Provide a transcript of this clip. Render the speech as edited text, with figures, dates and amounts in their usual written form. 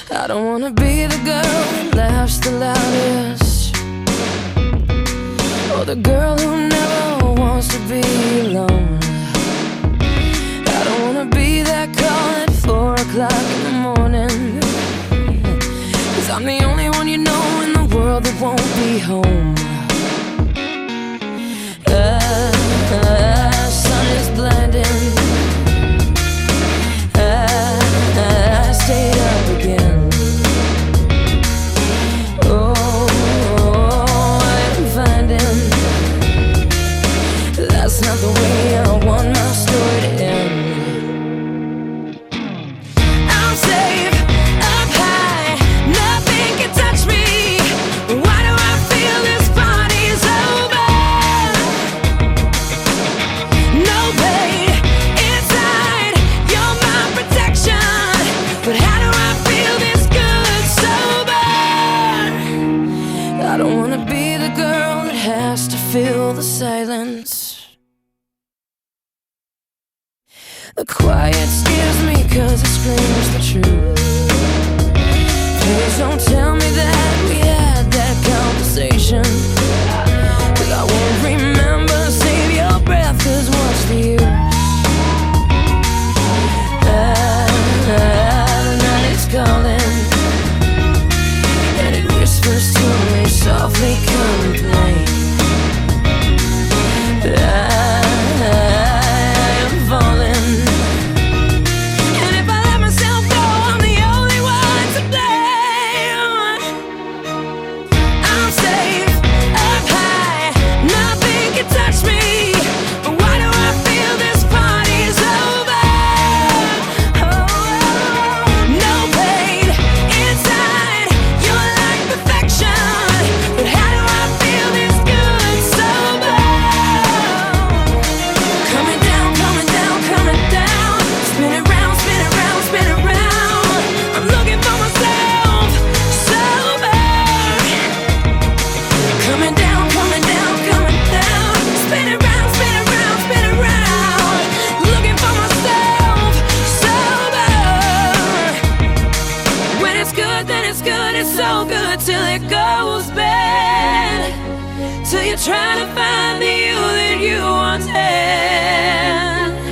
I don't wanna be the girl that laughs the loudest, or the girl who never wants to be alone. I don't wanna be that call at 4 o'clock in the morning, 'cause I'm the only one you know in the world that won't be home. Sun is blinding, I stayed up again. Oh, I'm finding that's not the way I want my story to end. I'm safe up high, nothing can touch me. Why do I feel this party's over? No pain inside, you're my protection. But how do I feel this good sober? I don't wanna be the girl that has to fill the silence. The quiet scares me 'cause it screams the truth. Please don't tell me that we had that conversation, 'cause I won't remember. Save your breath, 'cause what's the use? The night is calling, and it whispers to me softly, complain. It's so good till it goes bad, till you're trying to find the you that you once had.